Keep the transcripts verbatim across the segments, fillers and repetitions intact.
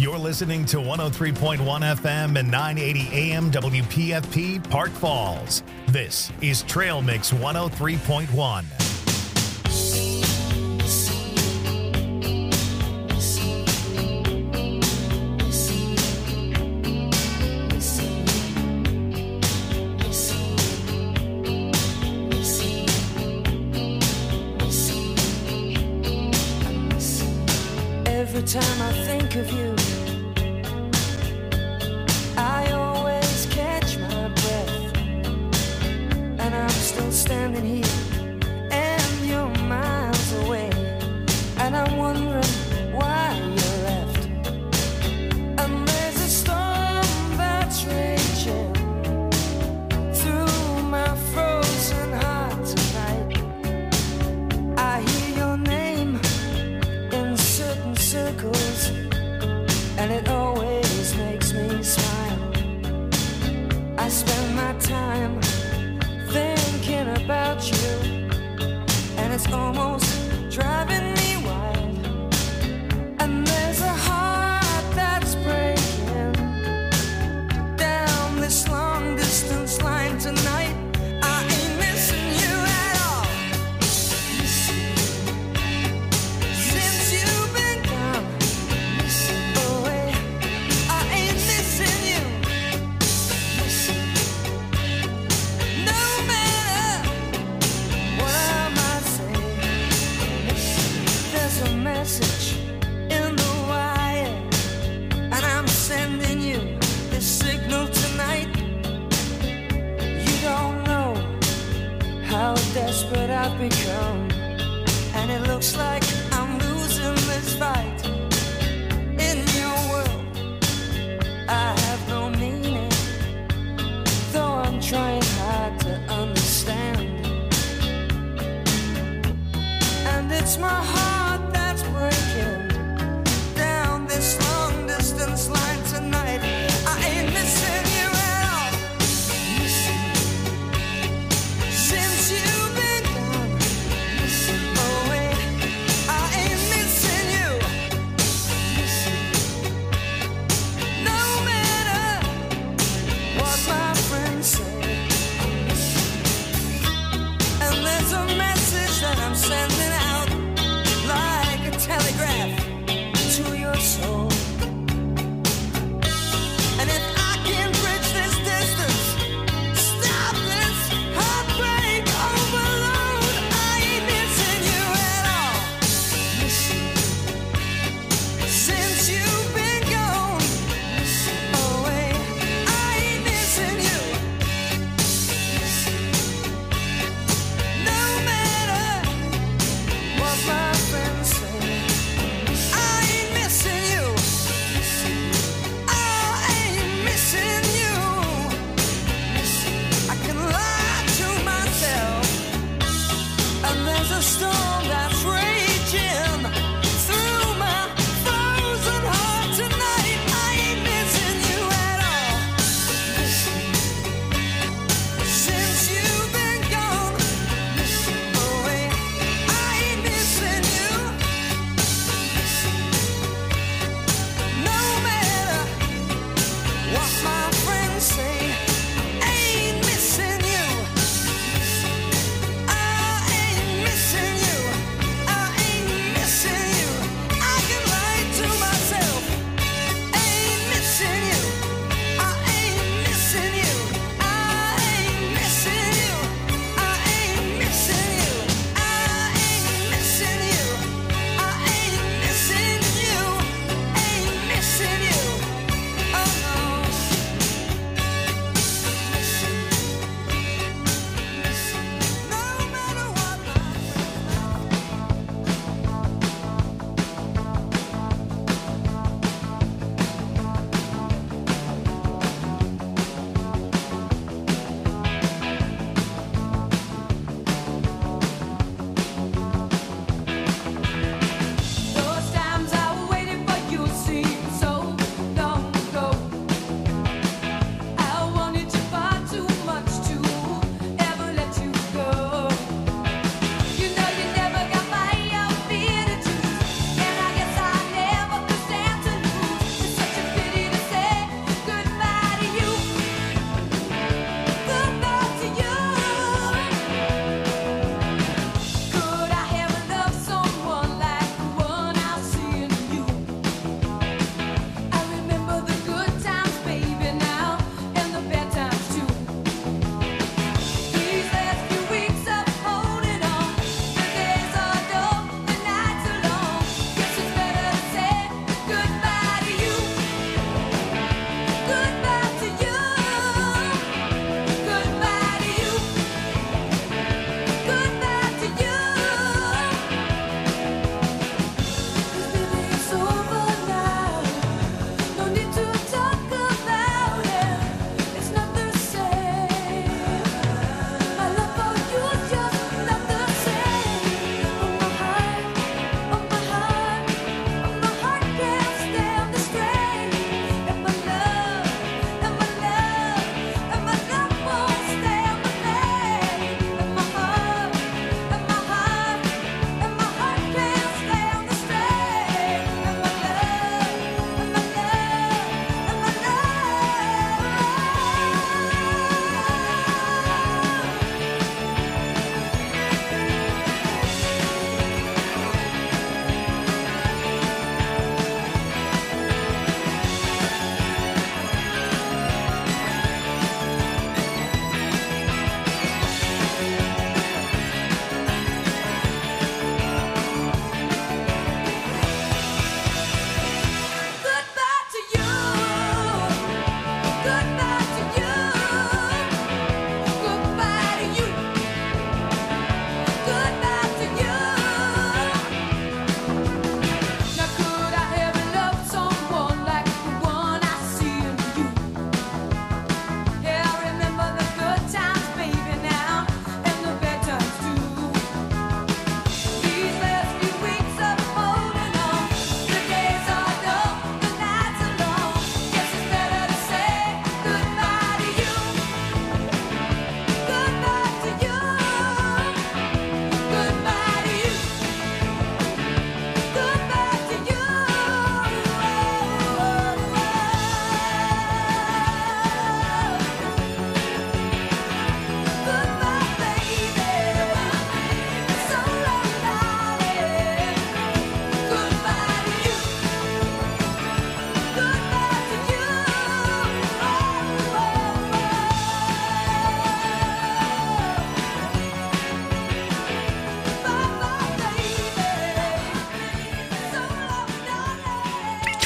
You're listening to one oh three point one F M and nine eighty A M W P F P Park Falls. This is Trail Mix one oh three point one. Every time I think of you, I always catch my breath, and I'm still standing here, and you're miles away, and I'm wondering why you left. And there's a storm that's raging through my frozen heart tonight. I hear your name in certain circles, and it always makes me smile. I spend my time thinking about you, and it's almost driving me wild. And there's a heart that's breaking down this long distance line tonight. I ain't missing you at all. Since you've been gone away,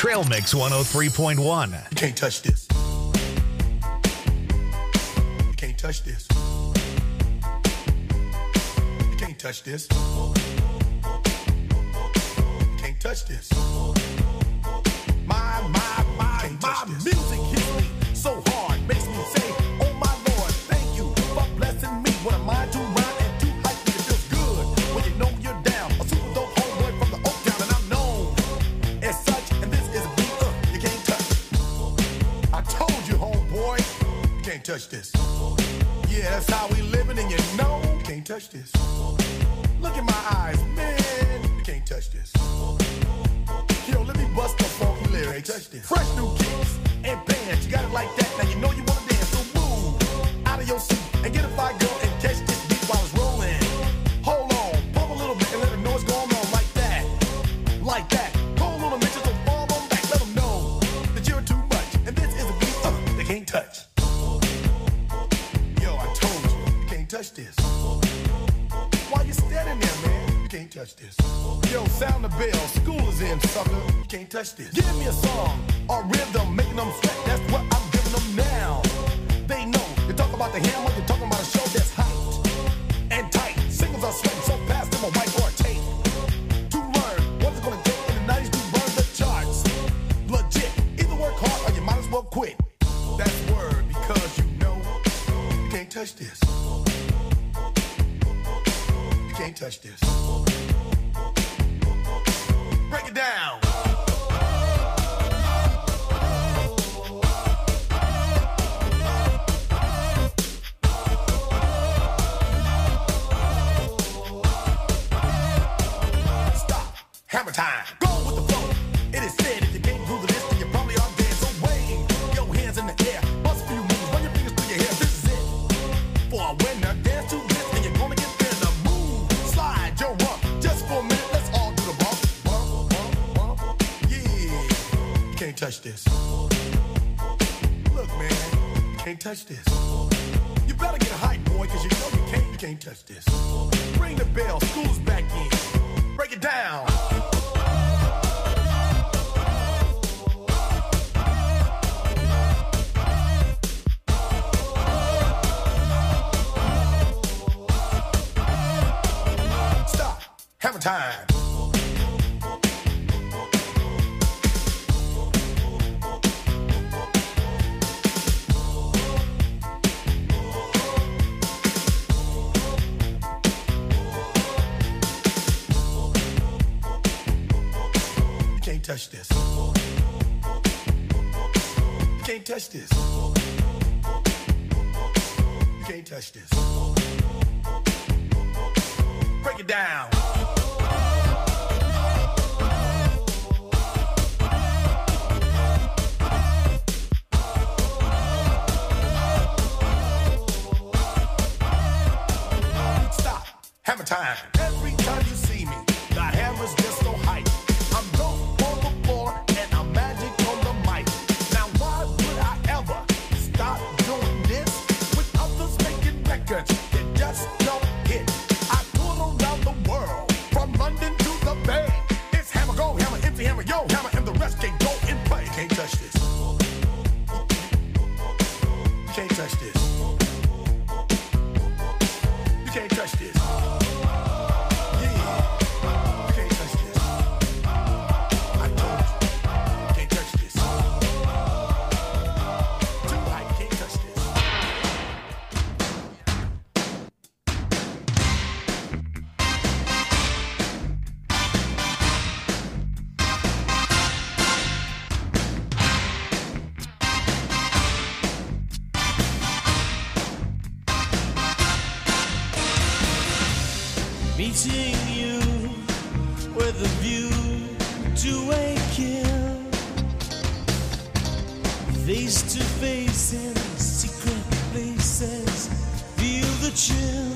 Trail Mix one oh three point one. You can't touch this. You can't touch this. You can't touch this. You can't touch this. My, my, my, my music hits me so hard, makes me say, oh my Lord, thank you for blessing me. What am I to rhyme and to hype me? It feels good when you know you're down. A super dope homeboy from the Oak Town, and I'm known as such. And this is a beat uh, you can't touch. I told you, homeboy, you can't touch this. Yeah, that's how we living, and you know you can't touch this. Look in my eyes, man, you can't touch this. Yo, let me bust the funky lyrics. Fresh new kicks and bands, you got it like that. Now you know you wanna dance, so move out of your seat and get a fire girl and catch this beat while it's rolling. Hold on, pump a little bit and let them know what's going on like that, like that. Go a little bit, just don't fall on back. Let them know that you're too much, and this is a beat uh, they can't touch. Yo, I told you, you can't touch this. Why you standing there, man? You can't touch this. Yo, sound the bell, school is in, sucker. You can't touch this. Give me a song or rhythm, making them sweat. That's what I'm giving them now. They know. You talk about the hammer, you're talking about a show that's hyped and tight. Singles are sweating so fast, them a white or a tape. To learn what it's gonna take in the nineties to burn the charts. Legit. Either work hard or you might as well quit. That's word because you know you can't touch this. You can't touch this. Break it down. Stop. Hammer time. Go with the flow. It is said if you can't groove to this, then you probably are dead. So wave your hands in the air. Bust a few moves. Run your fingers through your hair. This is it. For a winner, dance to this, and you're gonna get there. The move. Slide your rump. Just for a minute, let's all do the bump. Bump, bump, bump. Yeah. You can't touch this. Look, man. You can't touch this. You better get a hype, boy, because you know you can't, you can't touch this. Ring the bell. School's back in. Break it down. Stop. Hammer time. You can't touch this. You can't touch this. You can't touch this. Break it down. Stop. Hammer time. Every time you see me, the hammer's just so hype. I'm dope on the floor and I'm magic on the mic. Now why would I ever stop doing this with others making records that just don't hit? I tour around the world from London to the Bay. It's hammer go, hammer empty, hammer yo, hammer, and the rest can go and play. You can't touch this. You can't touch this. You can't touch this. Yeah. You can't touch this. I told you. You can't touch this. Too high, you can't touch this. Meeting you with a view to a kill, face to face in secret places, feel the chill.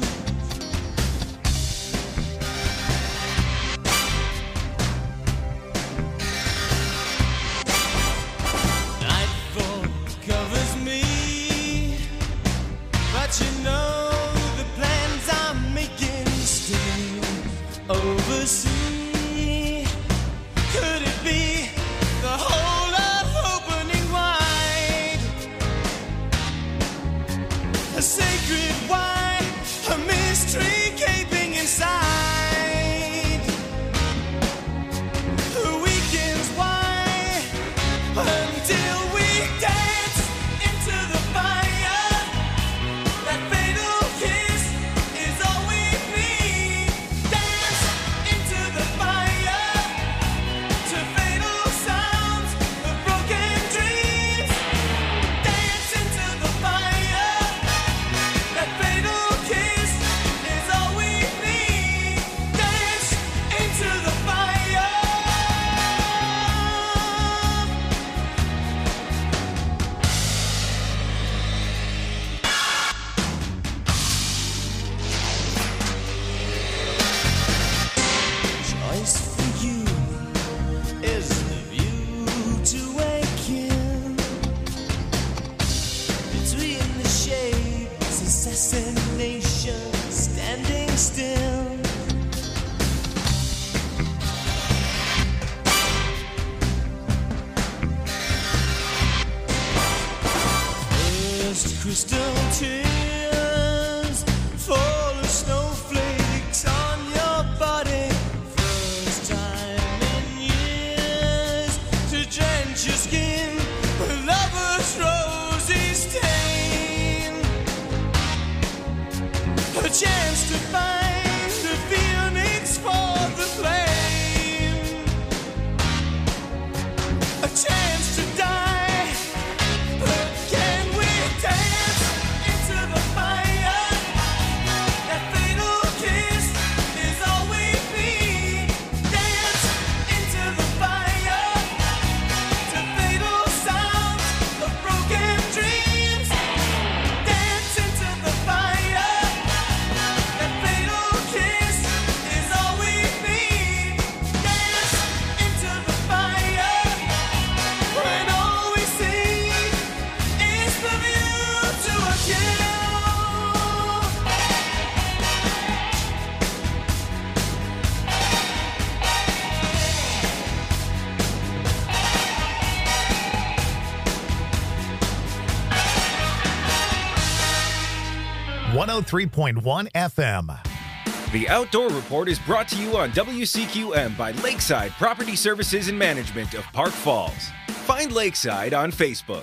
Nightfall covers me, but you know the plans I'm making still oversee. Could it be the whole Just crystal tears fall as snowflakes on your body. First time in years to drench your skin with lover's rosy stain. A chance to find the phoenix for the flame. A chance to die. one oh three point one F M. The Outdoor Report is brought to you on W C Q M by Lakeside Property Services and Management of Park Falls. Find Lakeside on Facebook.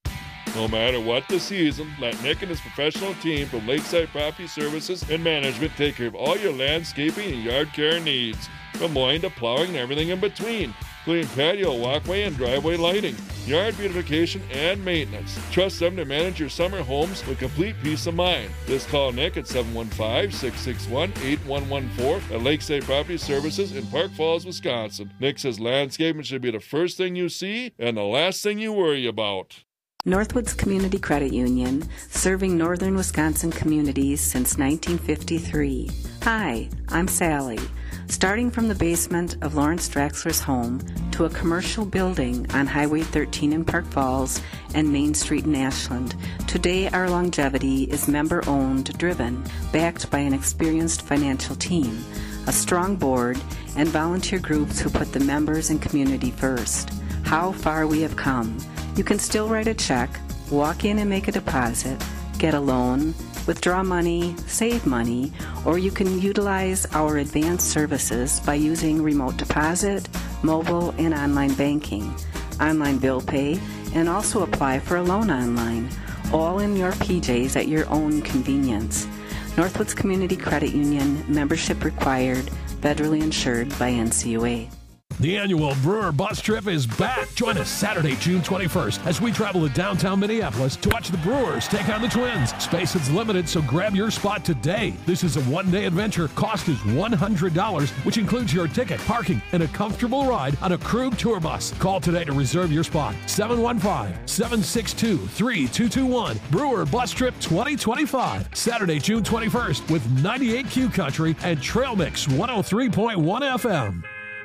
No matter what the season, let Nick and his professional team from Lakeside Property Services and Management take care of all your landscaping and yard care needs, from mowing to plowing and everything in between, including patio, walkway, and driveway lighting, yard beautification, and maintenance. Trust them to manage your summer homes with complete peace of mind. Just call Nick at seven one five, six six one, eight one one four at Lakeside Property Services in Park Falls, Wisconsin. Nick says landscaping should be the first thing you see and the last thing you worry about. Northwoods Community Credit Union, serving northern Wisconsin communities since nineteen fifty-three. Hi, I'm Sally. Starting from the basement of Lawrence Draxler's home to a commercial building on Highway thirteen in Park Falls and Main Street in Ashland, today our longevity is member-owned, driven, backed by an experienced financial team, a strong board, and volunteer groups who put the members and community first. How far we have come. You can still write a check, walk in and make a deposit, get a loan, withdraw money, save money, or you can utilize our advanced services by using remote deposit, mobile, and online banking, online bill pay, and also apply for a loan online, all in your P Js at your own convenience. Northwoods Community Credit Union, membership required, federally insured by N C U A. The annual Brewer Bus Trip is back. Join us Saturday, June twenty-first, as we travel to downtown Minneapolis to watch the Brewers take on the Twins. Space is limited, so grab your spot today. This is a one-day adventure. Cost is one hundred dollars, which includes your ticket, parking, and a comfortable ride on a Krug tour bus. Call today to reserve your spot. seven one five, seven six two, three two two one. Brewer Bus Trip twenty twenty-five. Saturday, June twenty-first, with ninety-eight Q Country and Trail Mix one oh three point one F M.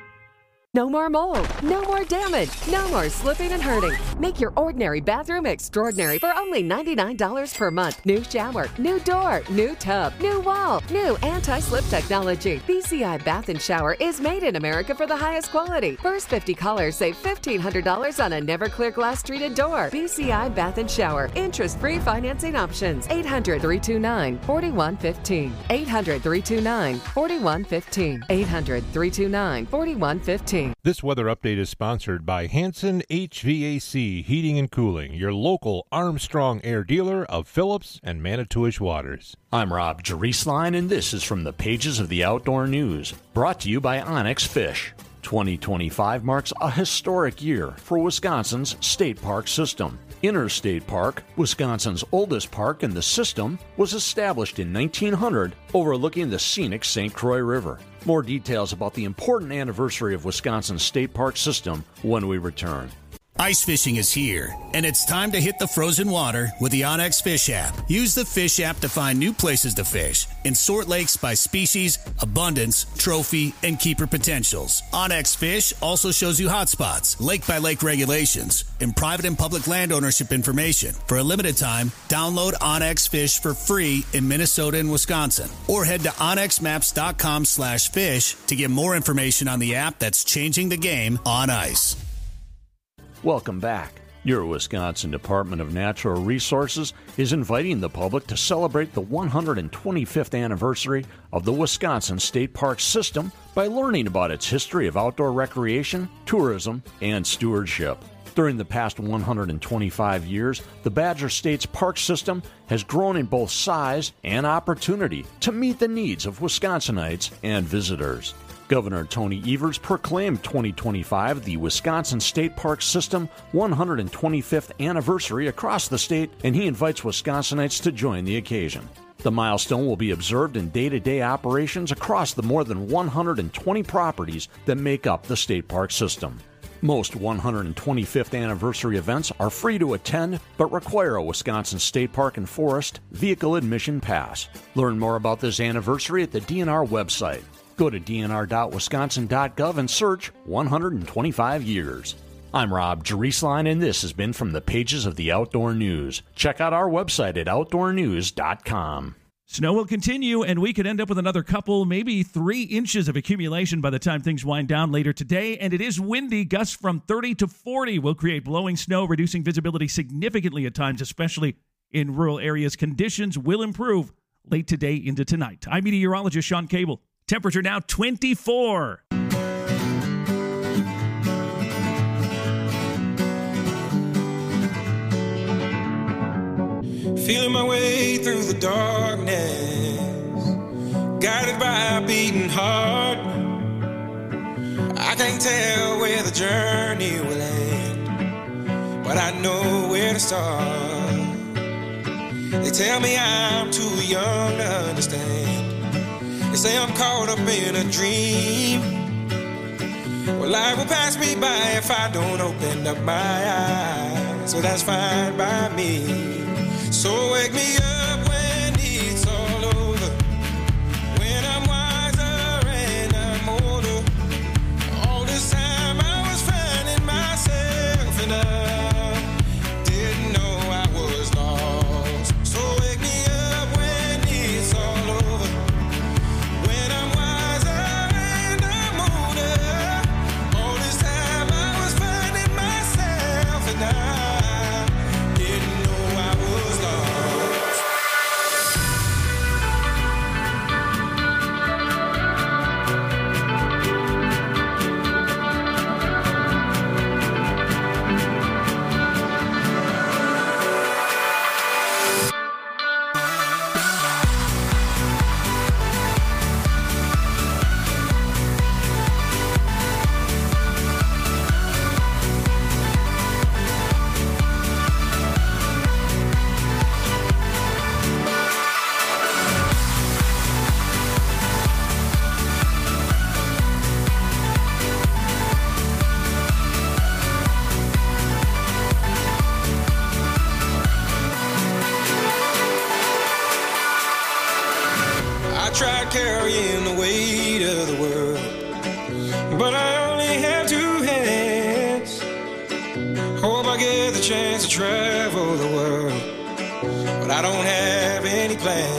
No more mold, no more damage, no more slipping and hurting. Make your ordinary bathroom extraordinary for only ninety-nine dollars per month. New shower, new door, new tub, new wall, new anti-slip technology. B C I Bath and Shower is made in America for the highest quality. First fifty callers save fifteen hundred dollars on a never clear glass treated door. B C I Bath and Shower. Interest-free financing options. eight hundred, three two nine, four one one five. eight hundred, three two nine, four one one five. eight hundred, three two nine, four one one five. This weather update is sponsored by Hanson H V A C Heating and Cooling, your local Armstrong Air dealer of Phillips and Manitowish Waters. I'm Rob Jerisline, and this is from the pages of the Outdoor News, brought to you by Onyx Fish. twenty twenty-five marks a historic year for Wisconsin's state park system. Interstate Park, Wisconsin's oldest park in the system, was established in nineteen hundred, overlooking the scenic Saint Croix River. More details about the important anniversary of Wisconsin's state park system when we return. Ice fishing is here, and it's time to hit the frozen water with the Onyx Fish app. Use the Fish app to find new places to fish and sort lakes by species, abundance, trophy, and keeper potentials. Onyx Fish also shows you hotspots, lake-by-lake regulations, and private and public land ownership information. For a limited time, download Onyx Fish for free in Minnesota and Wisconsin, or head to onyx maps dot com slash fish to get more information on the app that's changing the game on ice. Welcome back. Your Wisconsin Department of Natural Resources is inviting the public to celebrate the one hundred twenty-fifth anniversary of the Wisconsin State Park System by learning about its history of outdoor recreation, tourism, and stewardship. During the past one hundred twenty-five years, the Badger State's park system has grown in both size and opportunity to meet the needs of Wisconsinites and visitors. Governor Tony Evers proclaimed twenty twenty-five the Wisconsin State Park System one hundred twenty-fifth anniversary across the state, and he invites Wisconsinites to join the occasion. The milestone will be observed in day-to-day operations across the more than one hundred twenty properties that make up the state park system. Most one hundred twenty-fifth anniversary events are free to attend, but require a Wisconsin State Park and Forest vehicle admission pass. Learn more about this anniversary at the D N R website. Go to d n r dot wisconsin dot gov and search one hundred twenty-five years. I'm Rob Jerusalem, and this has been From the Pages of the Outdoor News. Check out our website at outdoor news dot com. Snow will continue, and we could end up with another couple, maybe three inches of accumulation by the time things wind down later today. And it is windy. Gusts from thirty to forty will create blowing snow, reducing visibility significantly at times, especially in rural areas. Conditions will improve late today into tonight. I'm meteorologist Sean Cable. Temperature now twenty-four. Feeling my way through the darkness, guided by a beating heart. I can't tell where the journey will end, but I know where to start. They tell me I'm too young to understand. They say I'm caught up in a dream. Well, life will pass me by if I don't open up my eyes. So that's fine by me. So wake me up when it's all over, when I'm wiser and I'm older. All this time I was finding myself and I didn't know I was lost. So wake me up when it's all over, when I'm wiser and I'm older. All this time I was finding myself and I didn't know I was lost. Tried carrying the weight of the world, but I only have two hands. Hope I get the chance to travel the world, but I don't have any plans.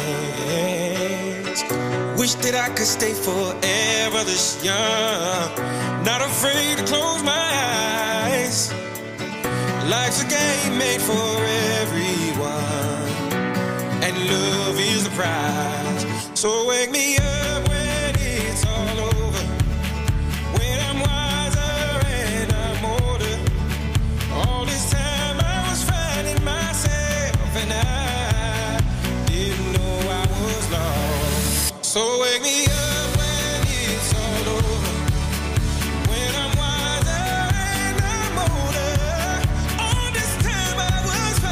Wish that I could stay forever this young, not afraid to close my eyes. Life's a game made for everyone, and love is the prize. So wake me up when it's all over, when I'm wiser and I'm older. All this time I was finding myself and I didn't know I was lost. So wake me up when it's all over, when I'm wiser and I'm older. All this time I was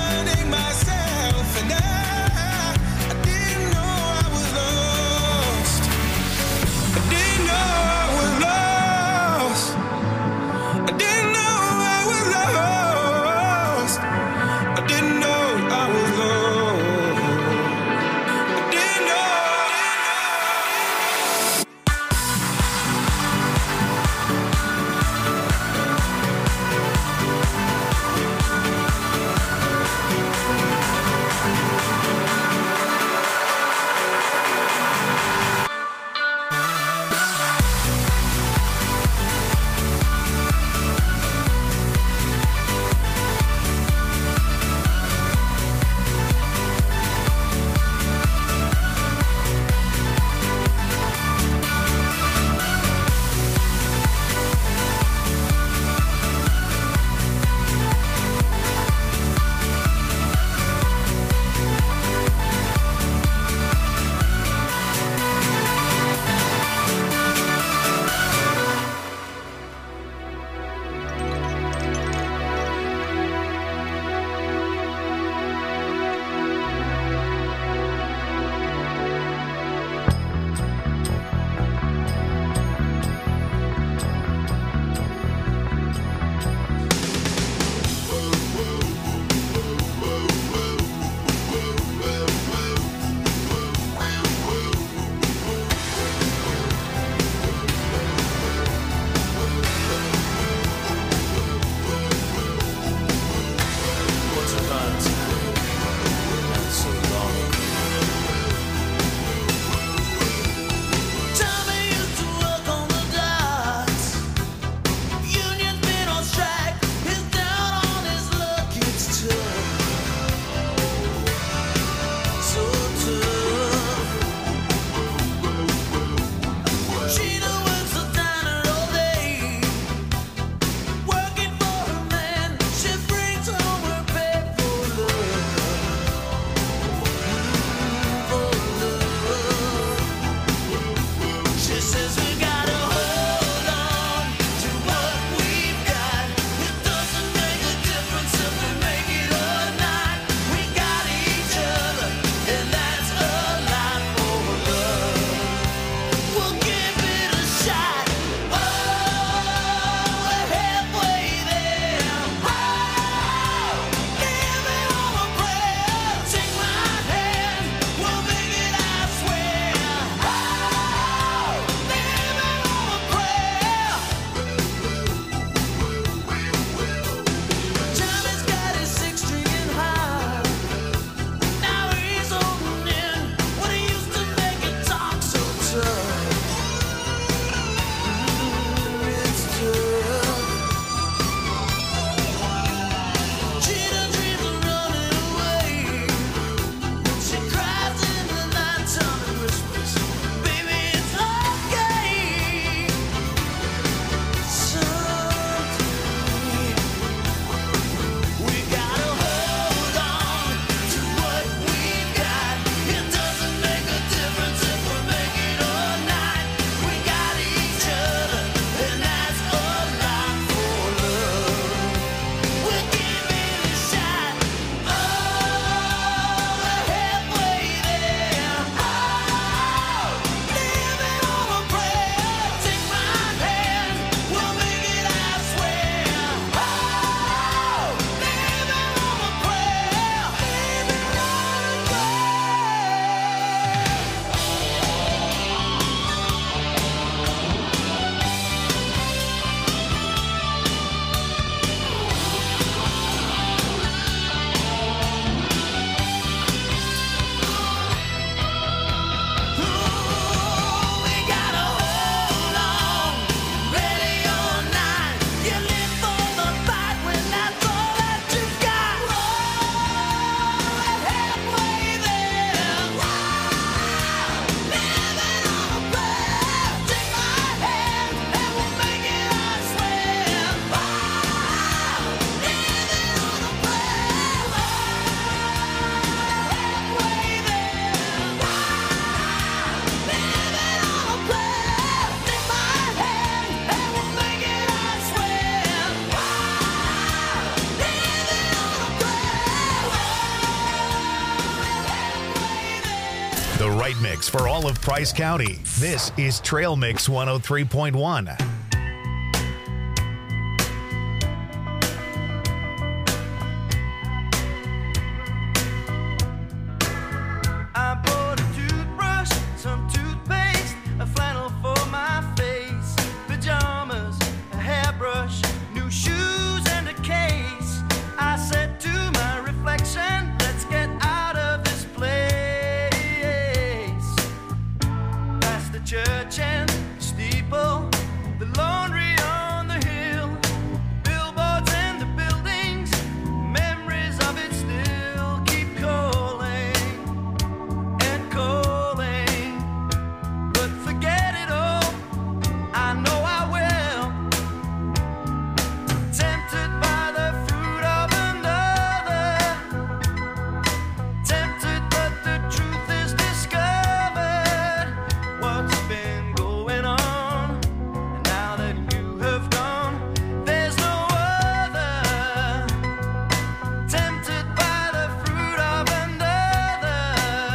right mix for all of Price County. This is Trail Mix one oh three point one. I bought a toothbrush, some toothpaste, a flannel for my face, pajamas, a hairbrush, new shoes and a case. I said to my reflection, let's get out of this place. Past the church and steeple, the laundry on the hill, billboards and the buildings, memories of it still keep calling and calling. But forget it all, I know I will. Tempted by the fruit of another, tempted but the truth is discovered. What's been going on? And now that you have gone, there's no other. Tempted by the fruit of another,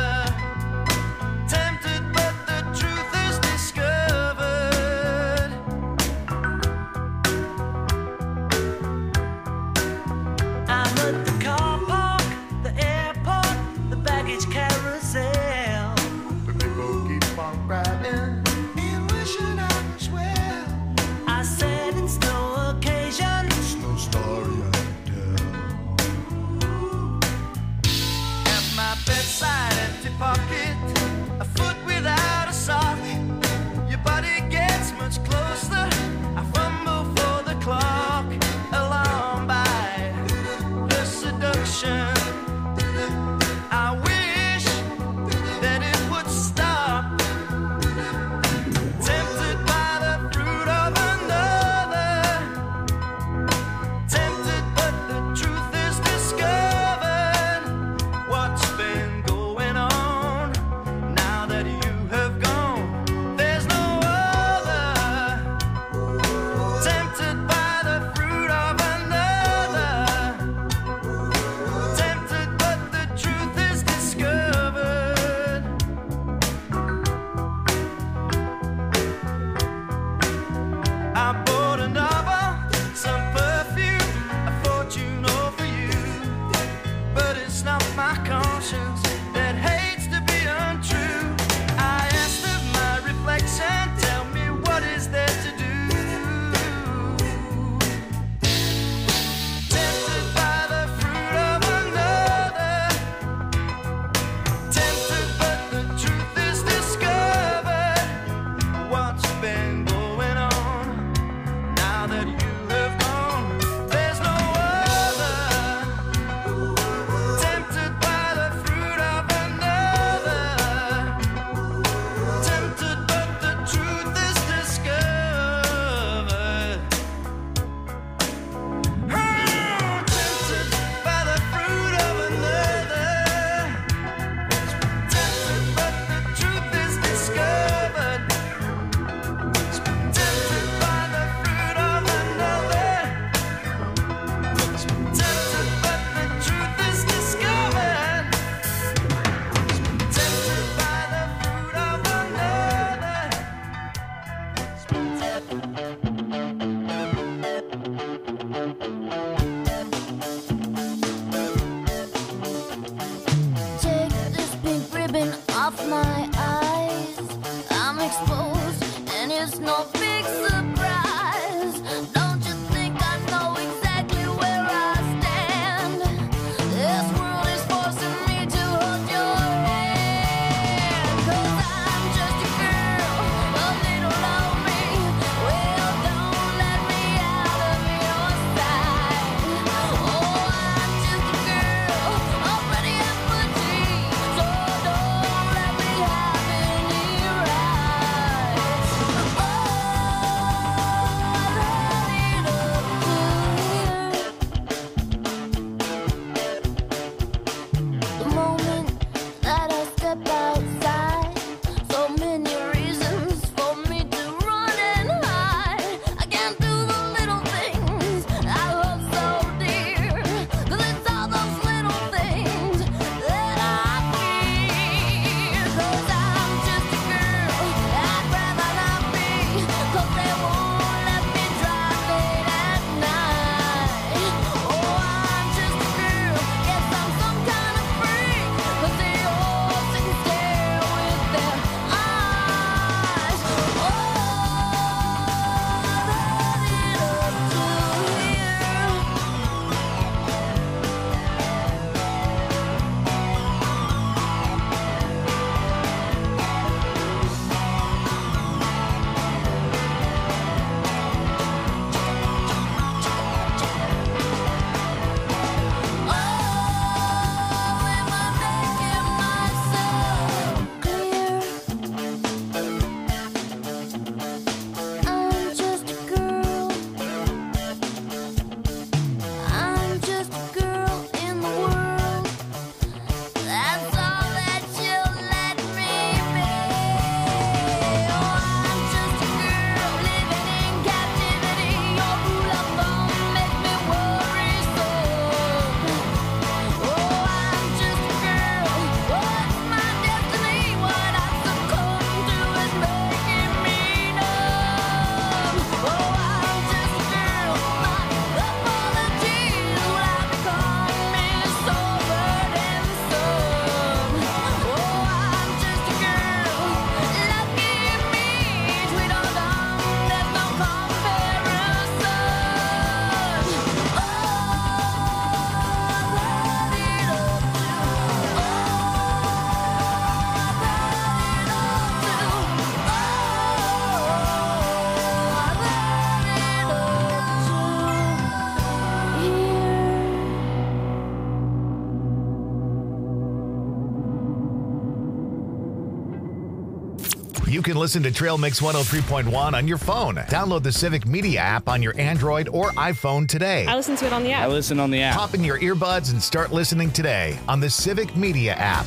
tempted but the truth is discovered. I'm at the car park, the airport, the baggage carousel. But people keep on riding and wishing I was well. I said it's no occasion, it's no story I can tell. At my bedside, empty pocket, a foot without a sock. Your body gets much closer. I fumble for the clock, alarmed by the seduction. I wish that it would stop. Tempted by the fruit of another, tempted but the truth is discovered. What's been going on? Now that you have gone, there's no other. Tempted by the fruit of another, tempted but the truth is discovered. I bought a novel, some perfume, a fortune all for you. But it's not my conscience that hates to be untrue. I asked of my reflection, tell me what is there to do. Tempted by the fruit of another, tempted but the truth is discovered. What's been going on? Now that you have gone, there's no other. Tempted by the fruit of another, tempted but the truth is discovered. Oh, tempted by the fruit of another, tempted but the truth is discovered. Tempted by the fruit of another, tempted but the truth is discovered. Tempted by the fruit of another. Take this pink ribbon off my eyes. I'm exposed, and it's no big surprise. Don't you think I know exactly where I stand? This world is forcing me to hold your hand. 'Cause I'm just a girl, a little lonely. Well, don't let me out of your sight. Oh, I'm just a girl, already empty. So don't let me out You can listen to Trail Mix one oh three point one on your phone. Download the Civic Media app on your Android or iPhone today. I listen to it on the app. I listen on the app. Pop in your earbuds and start listening today on the Civic Media app.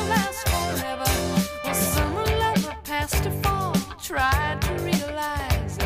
tried to realize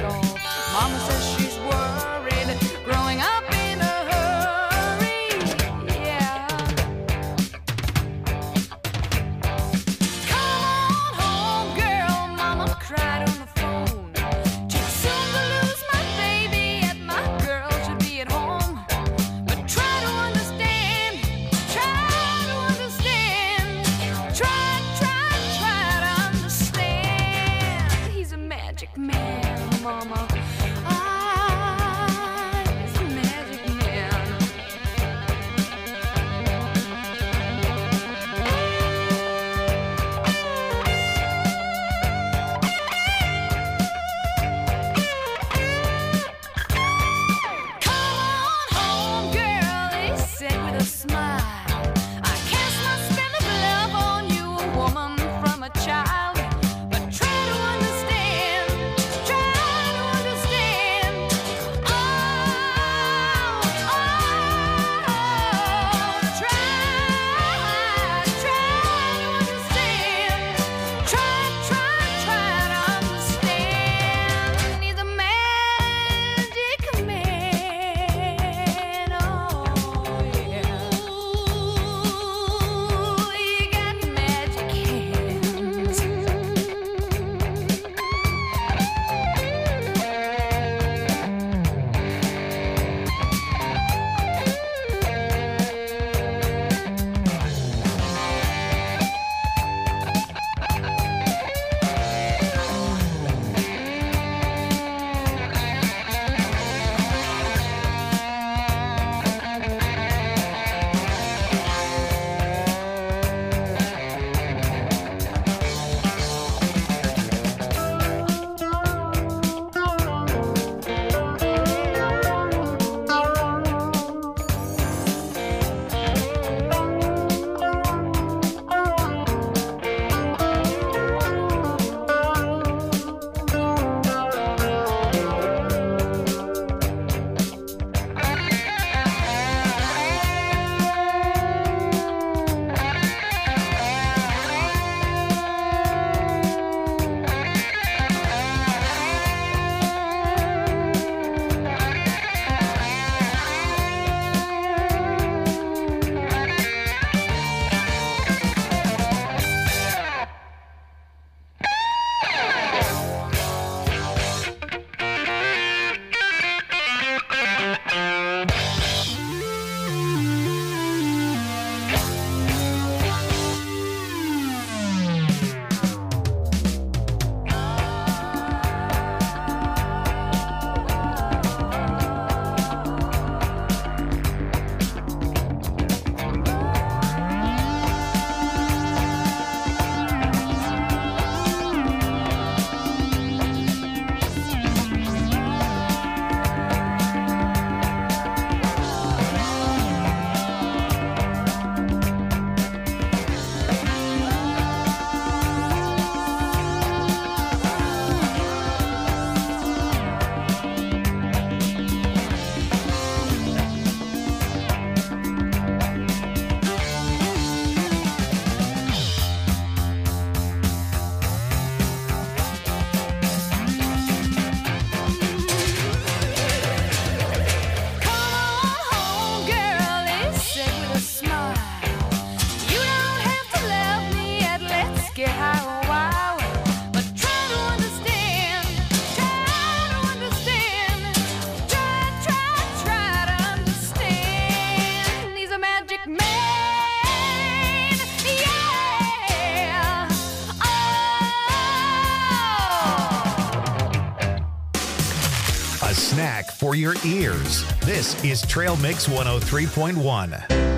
snack for your ears. This is Trail Mix one oh three point one.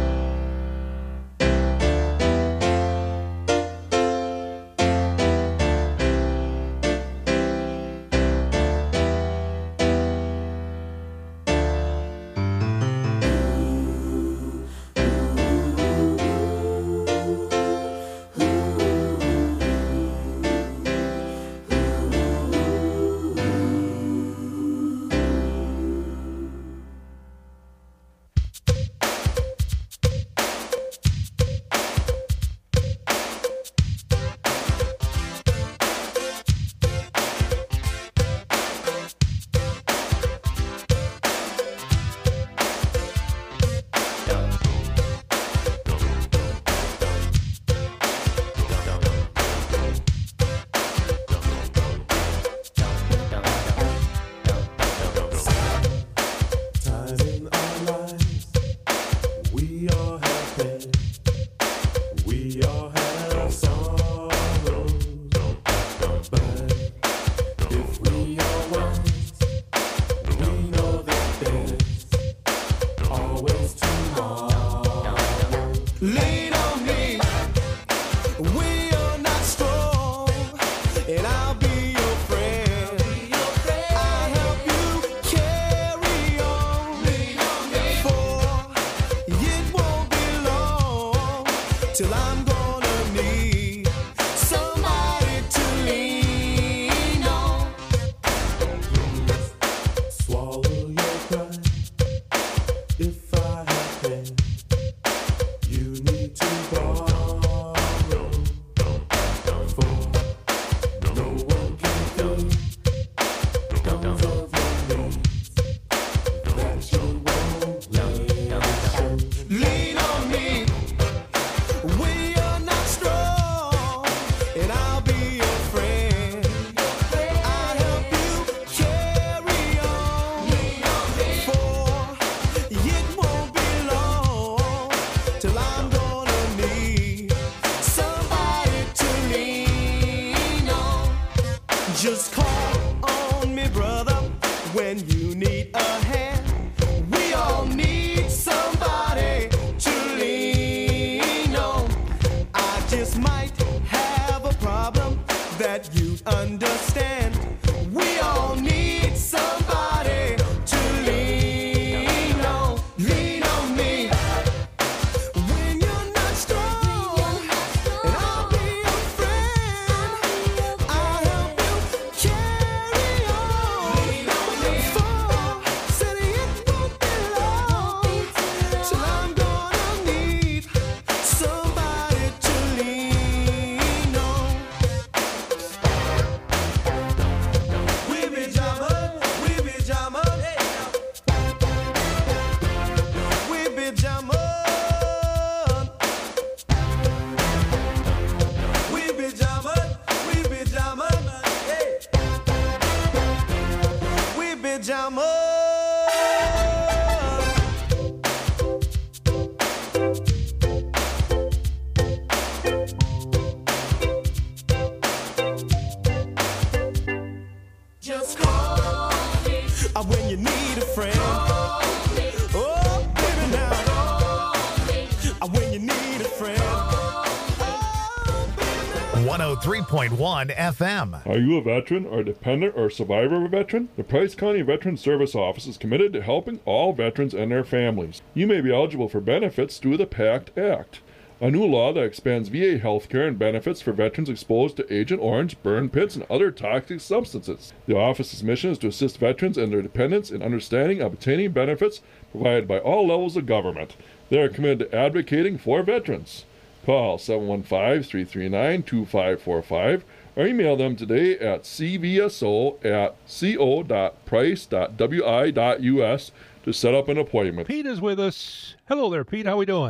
one oh three point one F M. Are you a veteran or a dependent or survivor of a veteran? The Price County Veteran Service Office is committed to helping all veterans and their families. You may be eligible for benefits through the PACT Act, a new law that expands V A health care and benefits for veterans exposed to Agent Orange, burn pits, and other toxic substances. The office's mission is to assist veterans and their dependents in understanding and obtaining benefits provided by all levels of government. They are committed to advocating for veterans. Call seven one five, three three nine, two five four five or email them today at c v s o at co dot price dot w i dot u s to set up an appointment. Pete is with us. Hello there, Pete. How we doing? Right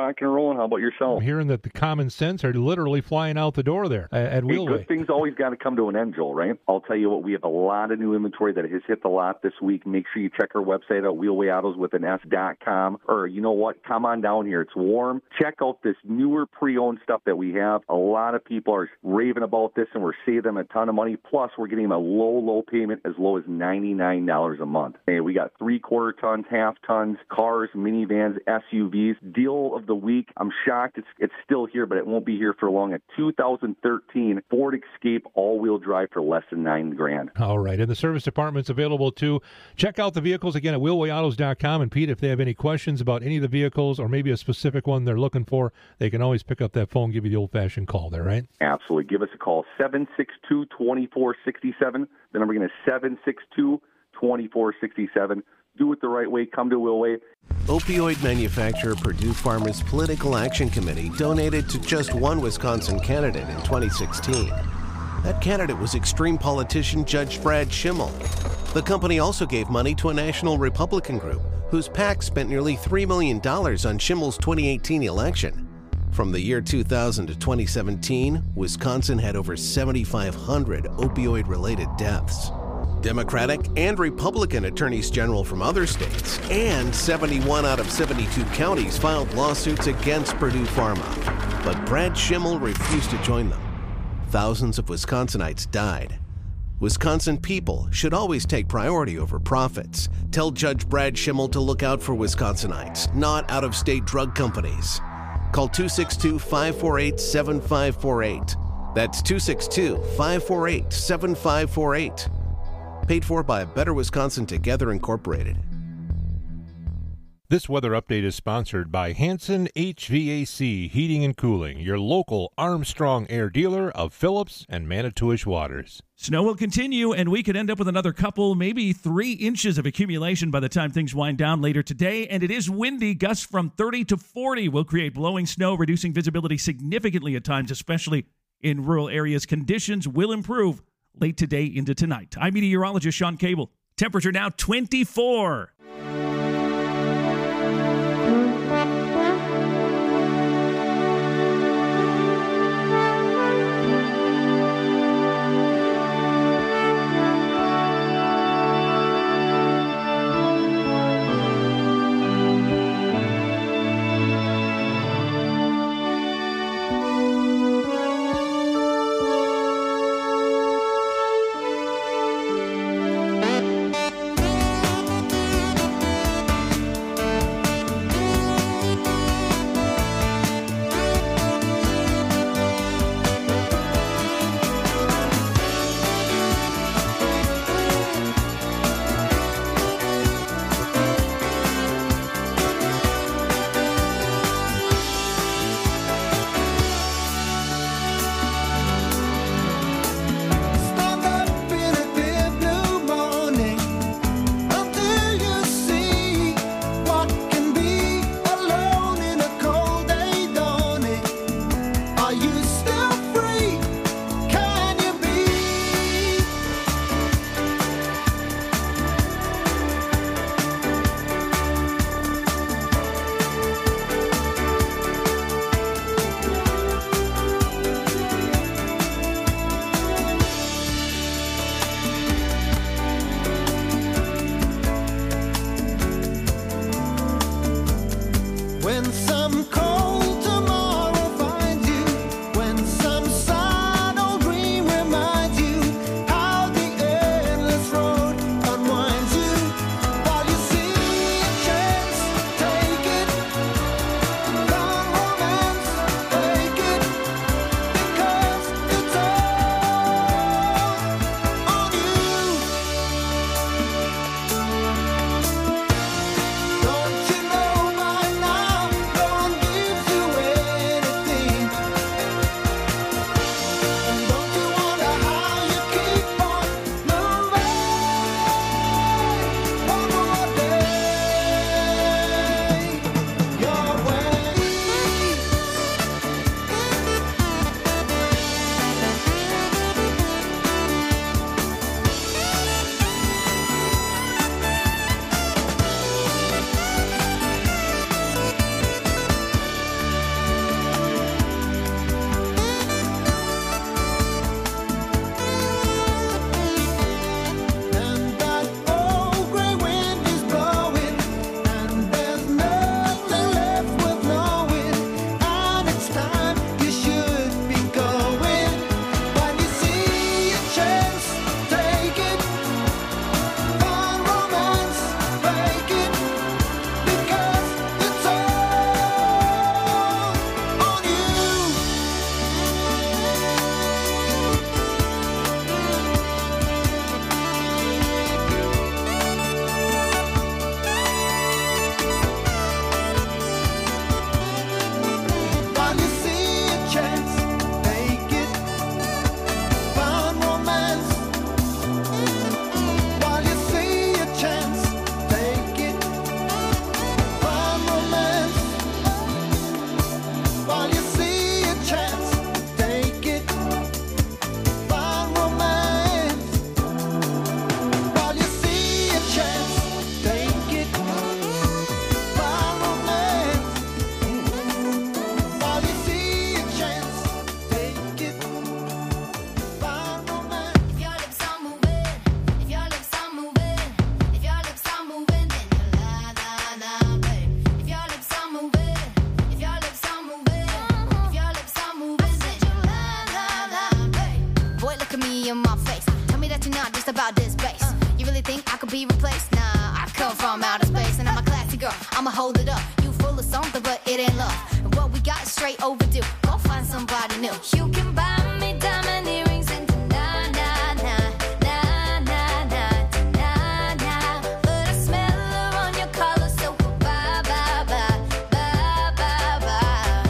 rocking and rolling. How about yourself? I'm hearing that the common sense are literally flying out the door there at, at Hey, Wheelway. good things always got to come to an end, Joel, right? I'll tell you what, we have a lot of new inventory that has hit the lot this week. Make sure you check our website out, wheelway autos with an S dot com. Or, you know what, come on down here. It's warm. Check out this newer pre-owned stuff that we have. A lot of people are raving about this, and we're saving them a ton of money. Plus, we're getting them a low, low payment as low as ninety-nine dollars a month. Hey, we got three-quarter tons, half tons, cars, minivans, S U Vs. Deal of the week. I'm shocked it's, it's still here, but it won't be here for long. A two thousand thirteen Ford Escape all-wheel drive for less than nine grand. All right, and the service department's available too. Check out the vehicles again at wheelway autos dot com. And Pete, if they have any questions about any of the vehicles or maybe a specific one they're looking for, they can always pick up that phone, give you the old-fashioned call there, right? Absolutely. Give us a call, seven six two, two four six seven. The number again is seven six two, two four six seven. Do it the right way. Come to Wheelway. Opioid manufacturer Purdue Pharma's Political Action Committee donated to just one Wisconsin candidate in twenty sixteen. That candidate was extreme politician Judge Brad Schimmel. The company also gave money to a national Republican group whose PAC spent nearly three million dollars on Schimmel's twenty eighteen election. From the year two thousand to twenty seventeen, Wisconsin had over seven thousand five hundred opioid-related deaths. Democratic and Republican attorneys general from other states and seventy-one out of seventy-two counties filed lawsuits against Purdue Pharma. But Brad Schimmel refused to join them. Thousands of Wisconsinites died. Wisconsin people should always take priority over profits. Tell Judge Brad Schimmel to look out for Wisconsinites, not out-of-state drug companies. Call two six two, five four eight, seven five four eight. That's two six two, five four eight, seven five four eight. Paid for by Better Wisconsin Together Incorporated. This weather update is sponsored by Hanson H V A C Heating and Cooling, your local Armstrong Air dealer of Phillips and Manitowish Waters. Snow will continue, and we could end up with another couple, maybe three inches of accumulation by the time things wind down later today. And it is windy. Gusts from thirty to forty will create blowing snow, reducing visibility significantly at times, especially in rural areas. Conditions will improve late today into tonight. I'm meteorologist Sean Cable. Temperature now twenty-four. about this bass. You really think I could be replaced? Nah, I come from outer space, and I'm a classy girl. I'ma hold it up. You full of something, but it ain't love. And what we got is straight overdue. Go find somebody new. You can buy me diamond earrings and na na na na na na na na. But I smell her on your collar, so bye bye bye bye bye bye.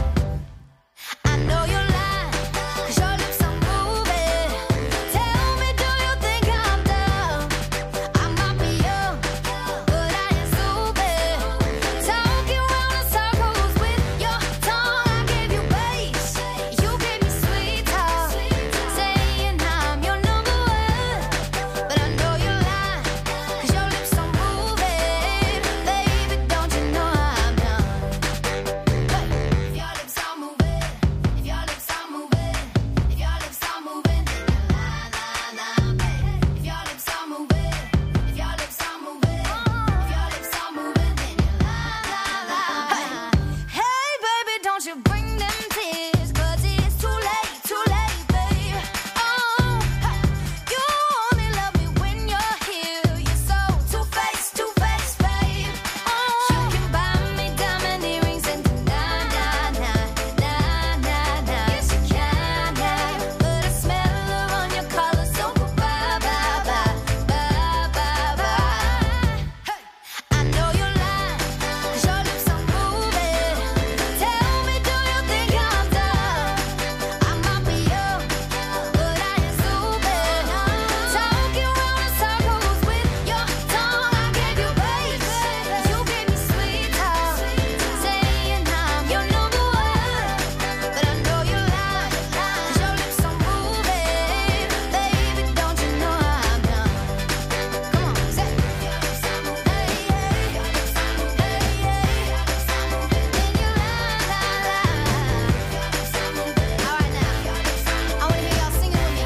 I know you're lying, 'cause your lips are moving. Tell me, do you think I'm dumb? I might be young, but I ain't stupid. Talking round in circles with your tongue. I gave you bass, you gave me sweet talk, saying I'm your number one. But I know you're lying, 'cause your lips are moving. Baby, don't you know I'm done? Hey, if your lips are moving, if your lips are moving, if your lips are moving, then you lie, lie, lie, baby. If your lips are moving, if your lips are moving, if your lips are moving, then you lie, lie, lie. Hey, baby, don't you bring them tears, 'cause it's too late, too late, babe. Oh, hey, you only love me when you're here. You're so two-faced, two-faced, babe. Oh, you can buy me diamond earrings and na na na na na na. Yes, you can, yeah. But I smell her on your collar, so bye bye bye bye bye bye. Hey, I know you're lying, 'cause your lips are moving. Tell me, do you think I'm dumb? I might be young, but I ain't stupid. Talking round in circles with your tongue. I gave you bass, you gave me sweet talk, saying I'm your number one. But I know you're lying, 'cause your lips are moving. Baby, don't you know I'm done? Come on, say it. Your lips are moving, hey, hey. Your lips are moving, hey, hey. Your lips are moving, then you lie, lie, lie. Your lips are moving. All right now, I wanna hear y'all singing with me.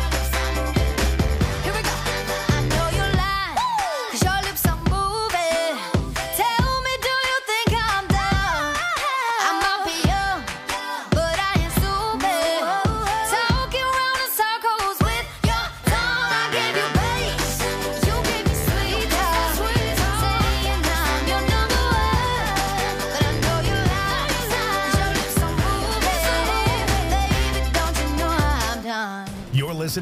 Here we go. I know you're lying, 'cause your lips are moving. Tell me, do you think I'm dumb? I might be young, but I ain't stupid. Talking round in circles with your tongue. I gave you bass, you gave me sweet talk, saying I'm your number one. But I know you're lying, 'cause your lips are moving. Baby, don't you know I'm done? You're listening